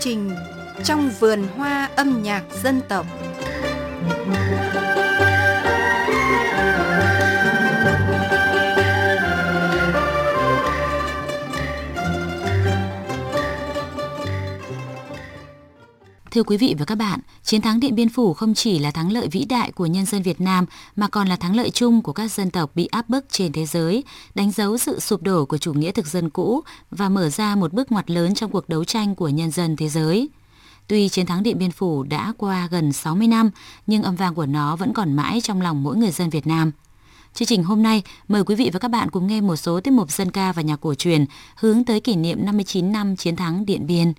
trình Trong vườn hoa âm nhạc dân tộc. Thưa quý vị và các bạn, chiến thắng Điện Biên Phủ không chỉ là thắng lợi vĩ đại của nhân dân Việt Nam mà còn là thắng lợi chung của các dân tộc bị áp bức trên thế giới, đánh dấu sự sụp đổ của chủ nghĩa thực dân cũ và mở ra một bước ngoặt lớn trong cuộc đấu tranh của nhân dân thế giới. Tuy chiến thắng Điện Biên Phủ đã qua gần 60 năm, nhưng âm vang của nó vẫn còn mãi trong lòng mỗi người dân Việt Nam. Chương trình hôm nay, mời quý vị và các bạn cùng nghe một số tiết mục dân ca và nhạc cổ truyền hướng tới kỷ niệm 59 năm chiến thắng Điện Biên.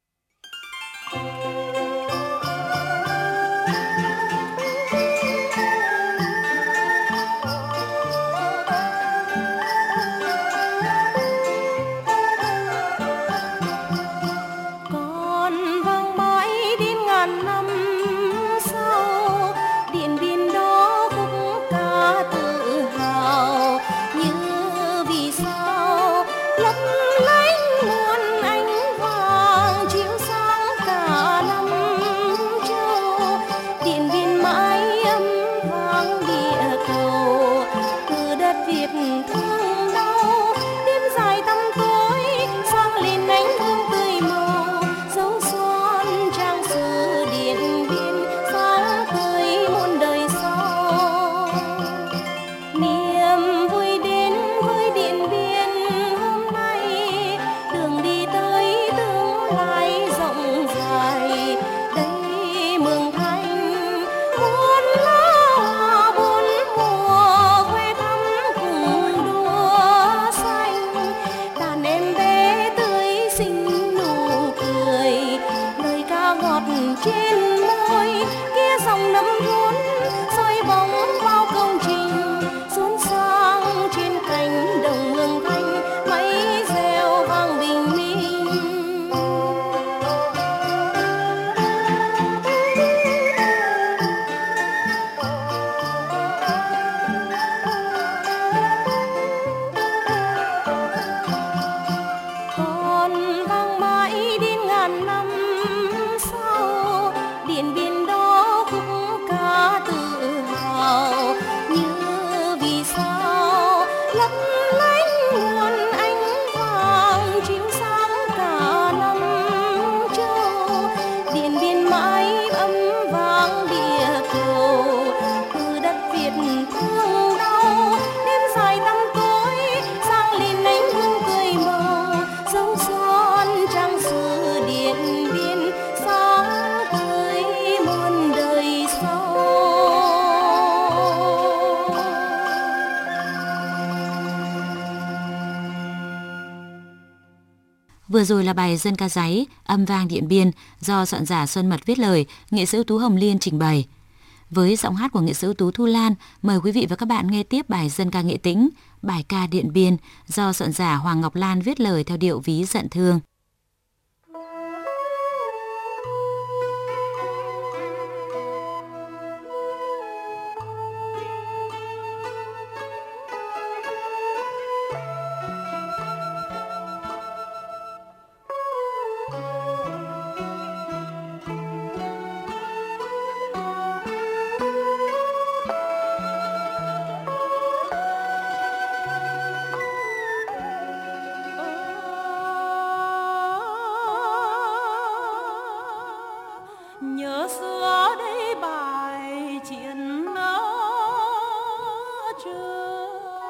Vừa rồi là bài dân ca giấy Âm vang Điện Biên do soạn giả Xuân Mật viết lời, nghệ sĩ ưu tú Hồng Liên trình bày. Với giọng hát của nghệ sĩ ưu tú Thu Lan, mời quý vị và các bạn nghe tiếp bài dân ca nghệ tĩnh, bài ca Điện Biên do soạn giả Hoàng Ngọc Lan viết lời theo điệu ví dận thương. Nhớ xưa đây bài chiến trường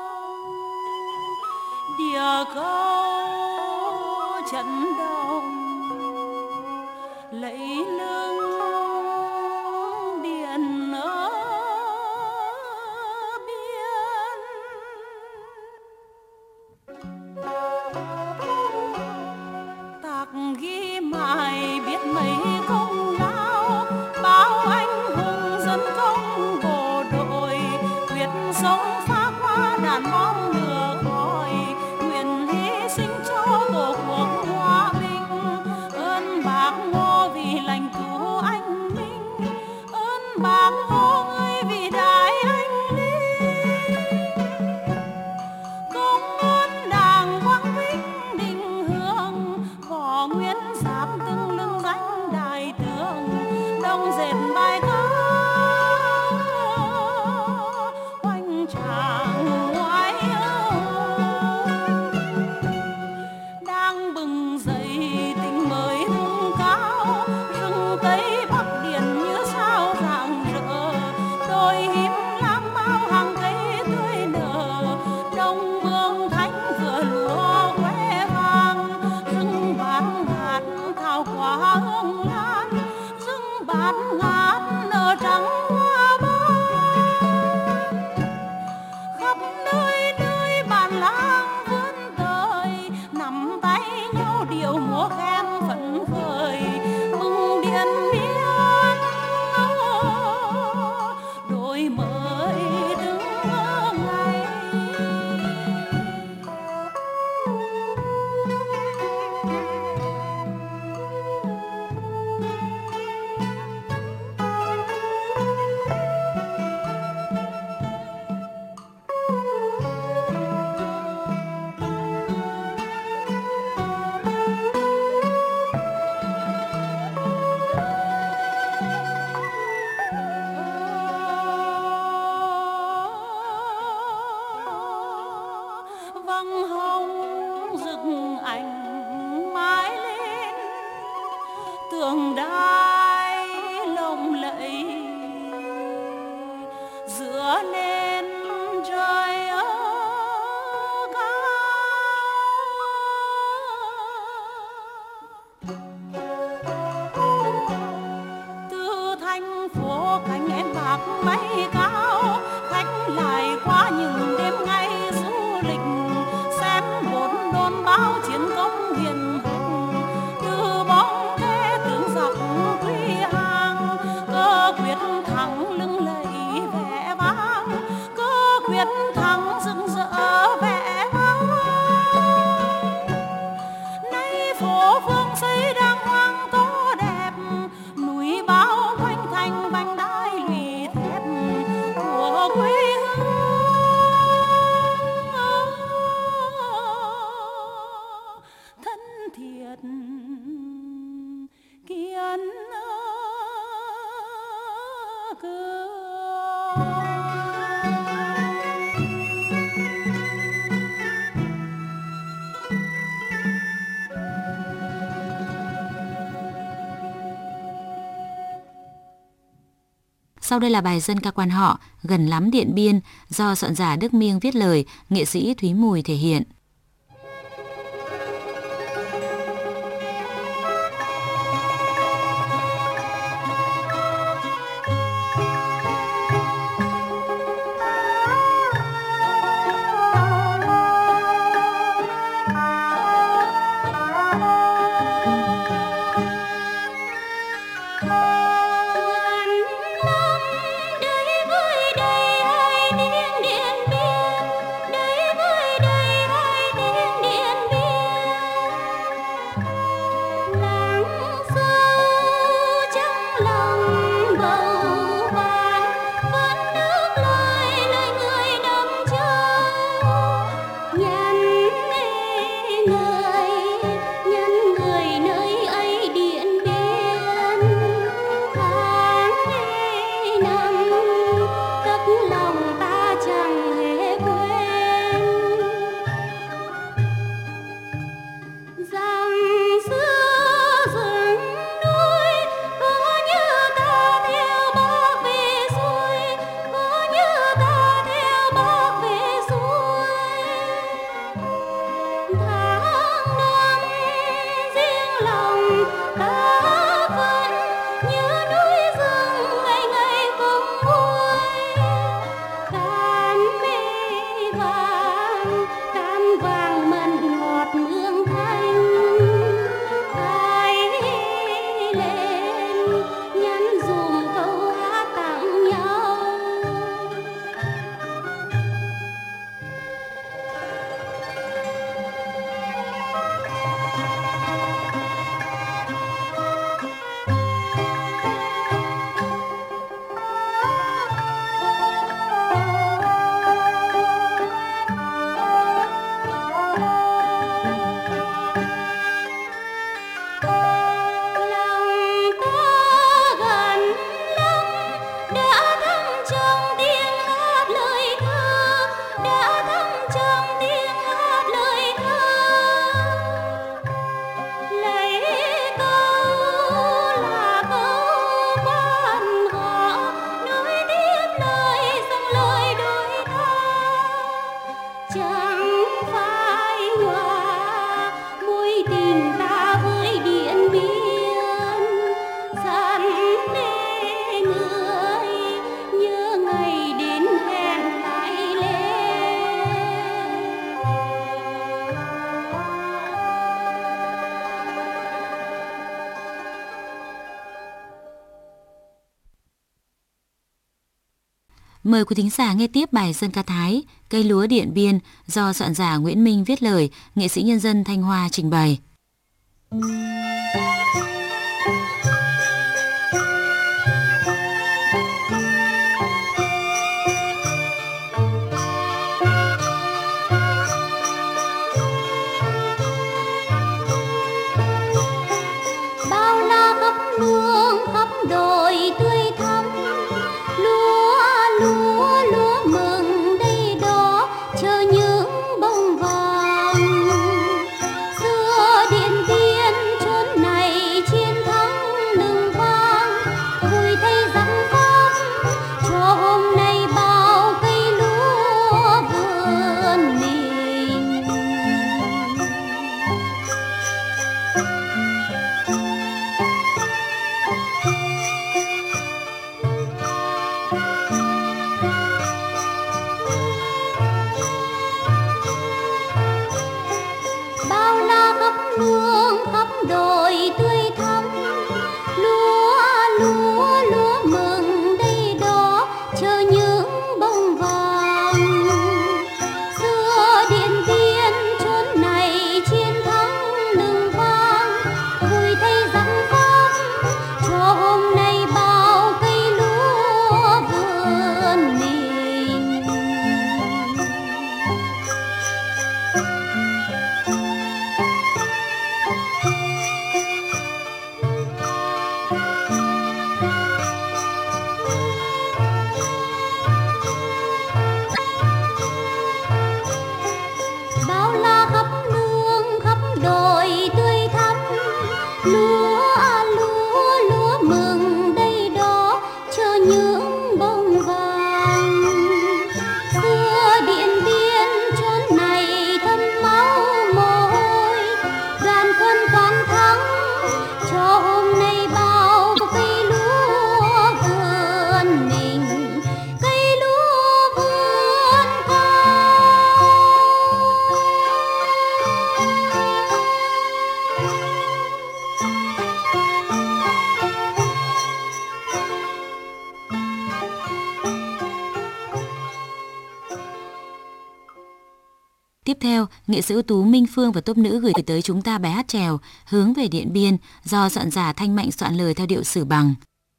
địa cầu trận đồng lấy lưng biển biên tạc ghi mãi biết mấy công lao bao anh hùng dân công bộ đội quyết sống phá qua đạn bom lửa khói nguyện hy sinh cho tổ quốc hòa bình. Ơn Bác Hồ vì lãnh tụ anh minh, ơn Bác Hồ người vĩ đại anh linh, công ơn Đảng quang vinh định hướng võ nguyên giáp từng lưng danh đổi mới từng ngày. Vầng hồng rực ánh mãi lên tường đài lộng lẫy giữa nền trời cao. Từ thành phố cánh én bạc bay cao, khách lại qua những đêm ngày bao chiến công hiền hùng. Từ bóng thế tướng giặc quy hàng, cơ quyết thắng lưng lẫy vẻ vang, cơ quyết thắng rực rỡ vẻ vang. Nay phố phường xây đang hoang tố đẹp, núi bao quanh thành vành đai lũy thép của quê hương. Thiệt kiên cường. Sau đây là bài dân ca quan họ Gần lắm Điện Biên do soạn giả Đức Miêng viết lời, nghệ sĩ Thúy Mùi thể hiện. Đây với đây Mời quý thính giả nghe tiếp bài dân ca Thái Cây lúa Điện Biên do soạn giả Nguyễn Minh viết lời, nghệ sĩ nhân dân Thanh Hoa trình bày. Tiếp theo, nghệ sĩ ưu tú Minh Phương và tốp nữ gửi tới chúng ta bài hát chèo Hướng về Điện Biên do soạn giả Thanh Mạnh soạn lời theo điệu Sử Bằng.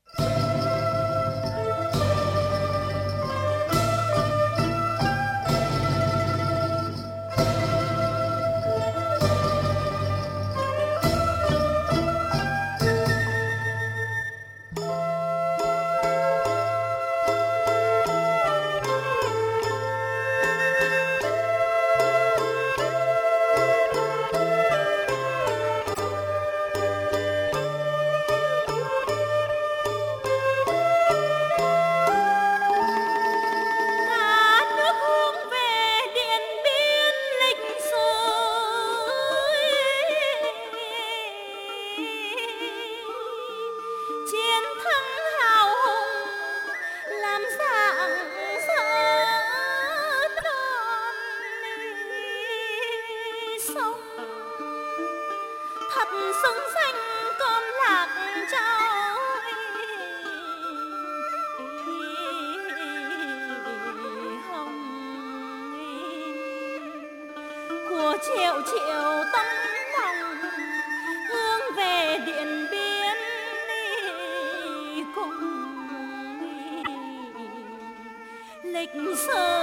Triệu triệu tấm lòng hướng về Điện Biên cùng lịch sử.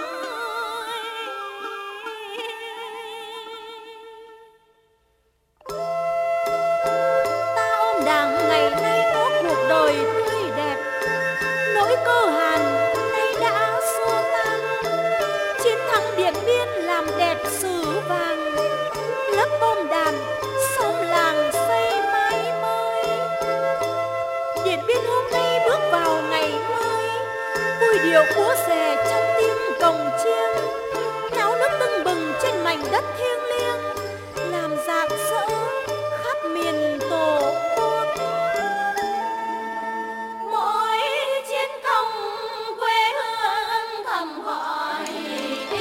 Ta ôm đảng ngày nay có cuộc đời tươi đẹp, nỗi cơ hàn nay đã xua tan. Chiến thắng Điện Biên làm đẹp sử vàng, lớp bom đạn xóm làng xây mái mới. Điện Biên hôm nay bước vào ngày mới, vui điệu búa xòe trong tiếng cồng chiêng, náo nước tưng bừng trên mảnh đất thiêng liêng, làm rạng rỡ khắp miền Tổ quốc. Mỗi chiến công quê hương thầm gọi đi,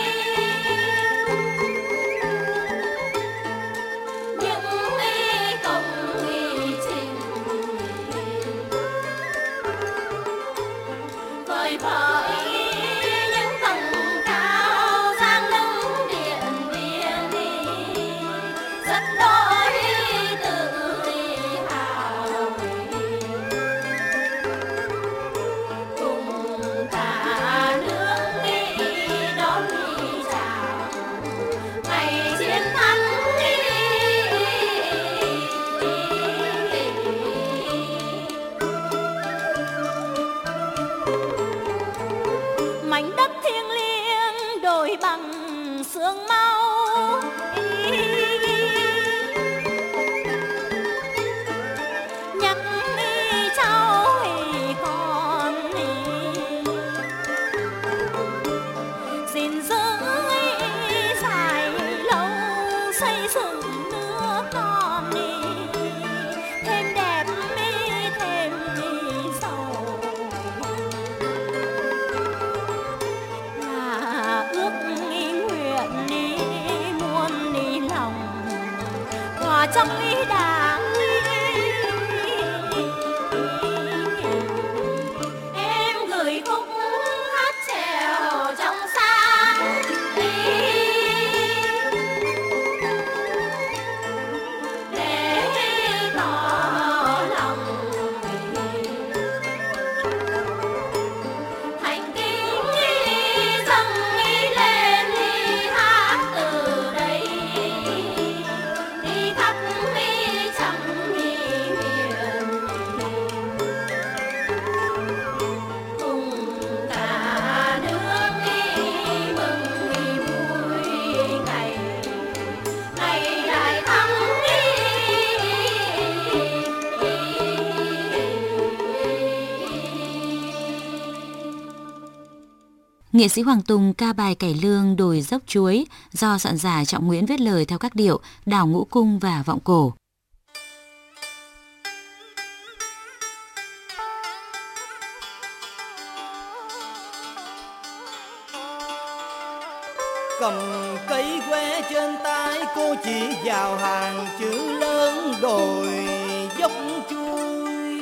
những công hy sinh vơi vơi. trong ý đảng em gửi khúc hát trèo trong sáng để tỏ lòng thành kính dâng lên hát từ đây đi khắp trăm miền cùng cả nước mừng vui ngày đại thắng. Nghệ sĩ Hoàng Tùng ca bài cải lương đồi dốc chuối do soạn giả Trọng Nguyễn viết lời theo các điệu đào ngũ cung và vọng cổ. Cầm cây que trên tay cô chỉ vào hàng chữ lớn đồi dốc chuối.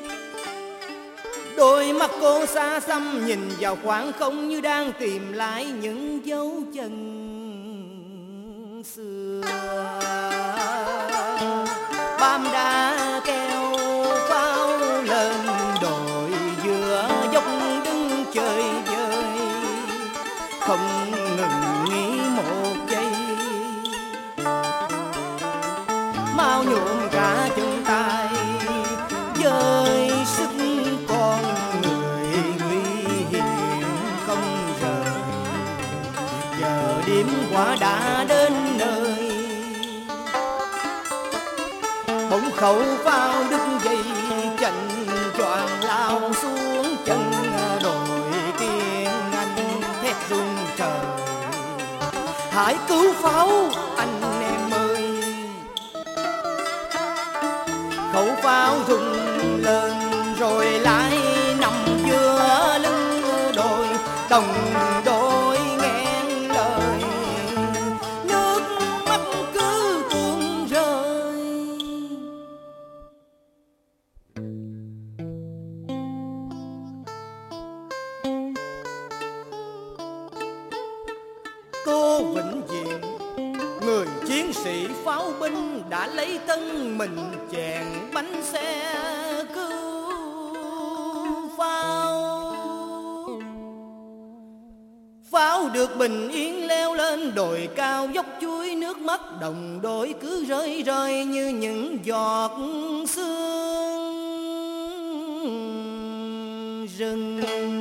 Đôi mắt cô xa xăm nhìn vào khoảng không như đang tìm lại những dấu chân xưa. Bám đá keo pháo lên đồi giữa dốc đứng chơi vơi, không ngừng nghĩ một giây. Mau nhuộm cả chân tay với sức con người nguy hiểm không rời. Giờ điểm quả đã đến nơi, bỗng khẩu pháo đứt dây chành choàng lao xuống chân đồi. Tiếng anh thét rung trời, hãy cứu pháo anh em ơi. Khẩu pháo rung lên rồi lại nằm giữa lưng đồi. Đồng đội nghẹn lời, nước mắt cứ tuôn rơi. Cô Vĩnh Diện, người chiến sĩ pháo binh đã lấy thân mình chèn bánh xe cứu pháo. Pháo được bình yên leo lên đồi cao dốc chuối, nước mắt đồng đội cứ rơi rơi như những giọt sương rừng.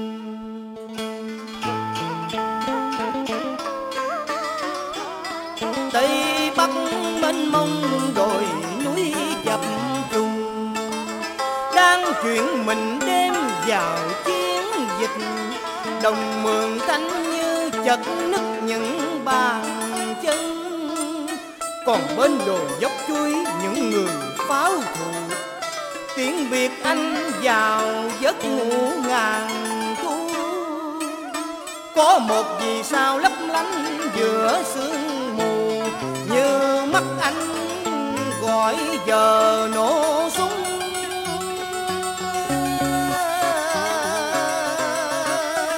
Tây Bắc mênh mông đồi núi chập trùng, đang chuyển mình đêm vào chiến dịch. Đồng Mường Thanh như chật nứt những bàn chân, còn bên đồi dốc chuối những người pháo thủ tiếng biệt anh vào giấc ngủ ngàn thu. Có một vì sao lấp lánh giữa sương mù, như mắt anh gọi giờ nổ súng.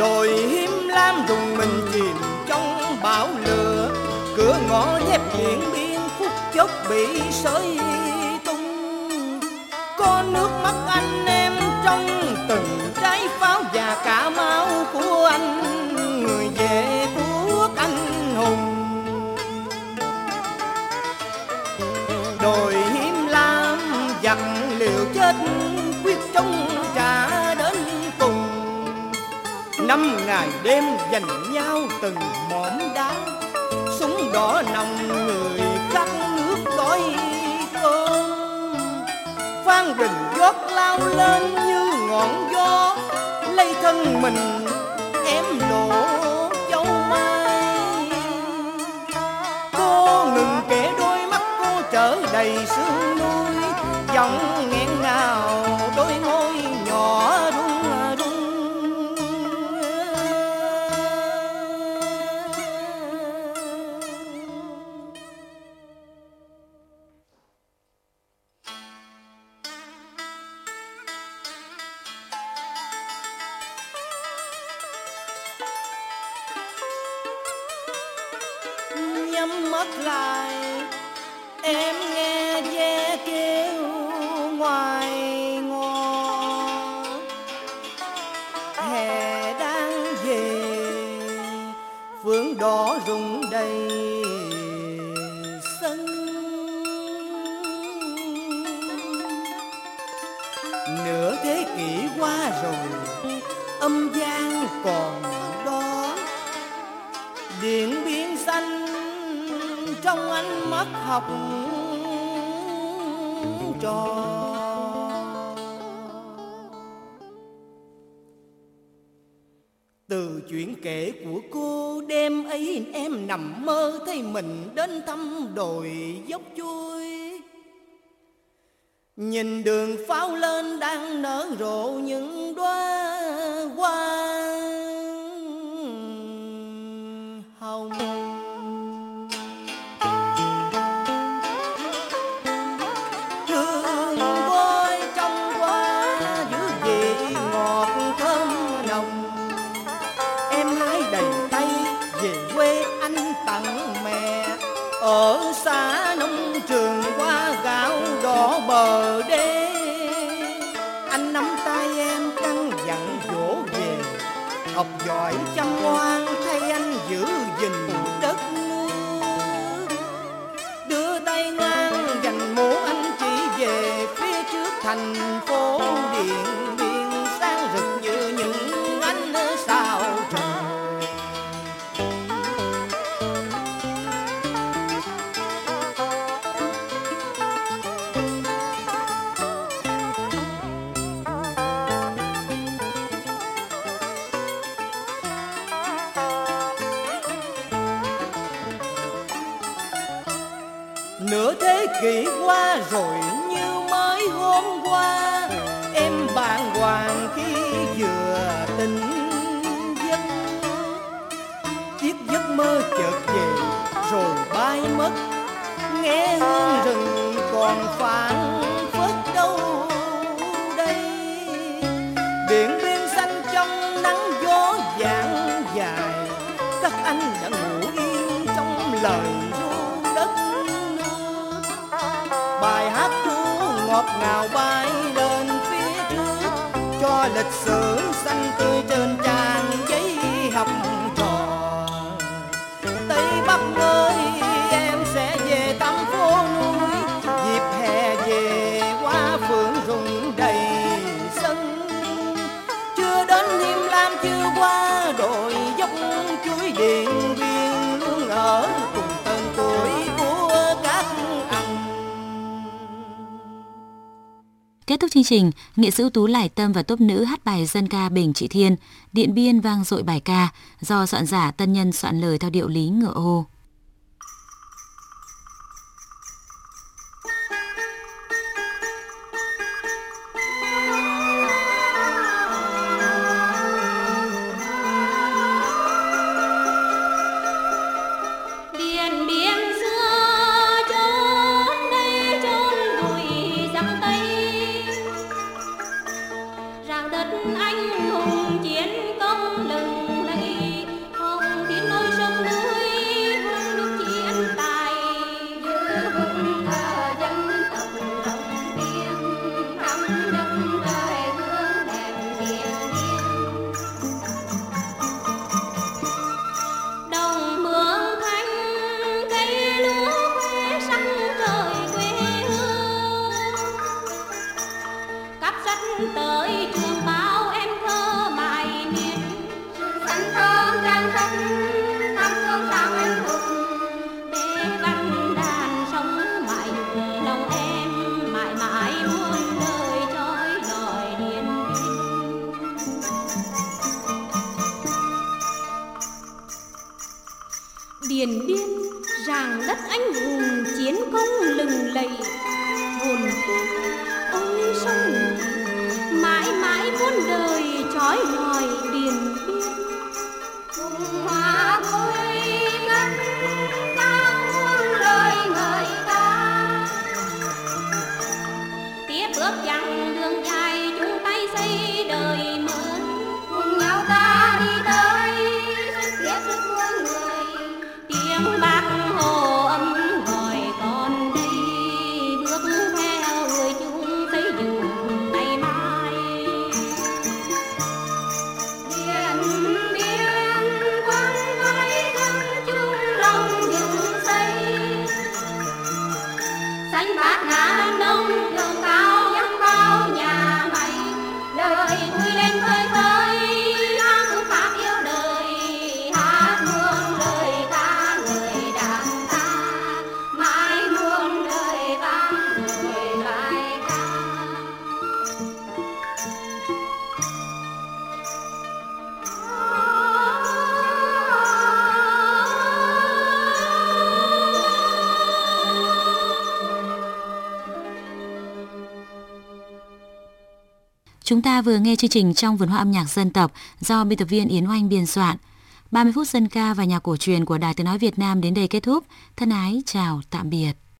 Đồi Hiêm Lam rùng mình chìm trong bão lửa, cửa ngõ thép Điện Biên phút chốc bị sới tung. Có nước mắt anh em trong từng trái pháo và cả máu của anh, người về quốc anh hùng. Đồi Hiêm Lam giặc liều chết quyết chống trả đến cùng. 5 ngày đêm giành nhau từng mỏm đá, súng đỏ nòng người khát nước đói cơm. Phan Đình Giót lao lên như ngọn gió, lấy thân mình em lộ châu mai. Cô ngừng kể đôi mắt cô trở đầy sương núi, giọng nghẹn ngào đôi môi nhỏ run run. Nhắm mắt lại em nghe ve kêu ngoài ngõ, hè đang về phượng đỏ rụng đầy sân. Nửa thế kỷ qua rồi âm vang còn đó, Điện Biên xanh trong ánh mắt học trò. Từ chuyện kể của cô đêm ấy em nằm mơ thấy mình đến thăm đồi dốc Chuối. Nhìn đường pháo lên đang nở rộ những đóa hoa hồng. Hương gói trong hoa giữ vị ngọt thơm nồng. Em hái đầy tay về quê anh tặng mẹ, ở xã nông trường qua gạo đỏ bờ đê. Anh nắm tay em căn dặn dỗ về, học giỏi chăm ngoan thay anh giữ gìn đất nước. Đưa tay ngang dành mũ anh chỉ về phía trước thành phố Điện Biên sáng rực như những ánh sao trời. Nửa thế kỷ qua rồi như mới hôm qua, em bàng hoàng khi vừa tỉnh giấc. Chiếc giấc mơ chợt về rồi bay mất, nghe hương rừng còn phảng phất đâu đây. Điện Biên xanh trong nắng gió vàng dài, các anh đã ngủ yên trong lời ru đất. Bài hát ru ngọt ngào bay lên phía trước, cho lịch sử xanh tươi trên trang giấy học trò. Tây Bắc ơi em sẽ về thăm phố núi, dịp hè về qua phượng rụng đầy sân. Chưa đến Hiêm Lam chưa qua đồi dốc Chuối, Điện Biên luôn ở cùng tên tuổi của các anh. Kết thúc chương trình, nghệ sĩ ưu tú Lải Tâm và tốp nữ hát bài dân ca Bình Trị Thiên, Điện Biên vang dội bài ca do soạn giả Tân Nhân soạn lời theo điệu lý ngựa ô. Điện Biên xưa chốn đây chốn bụi giặc Tây, rạng đất anh hùng chiến công lừng Điện Biên rạng đất anh hùng chiến công lừng lẫy, hồn ôi sông mãi mãi muôn đời trói lọi Điện Biên. Cùng hòa vui ngân cao muôn lời ngợi ca, tiếp bước chặng đường dài chung tay xây đời mới, cùng nhau ta đi tới tiếp sức muôn người. Tiếng Bác Hồ ấm gọi con đây, bước theo người chung xây dựng ngày mai. Điện Biên quang vãi dân chung lòng dựng xây, xanh bát ngát nông đường cao dâng bao nhà máy, đời vui lên khơi khơi hương pháp yêu đời, hát muôn lời ca người đảng ta, mãi muôn đời vang người bài ca. Chúng ta vừa nghe chương trình Trong vườn hoa âm nhạc dân tộc do biên tập viên Yến Oanh biên soạn. 30 phút dân ca và nhạc cổ truyền của Đài Tiếng nói Việt Nam đến đây kết thúc. Thân ái chào tạm biệt.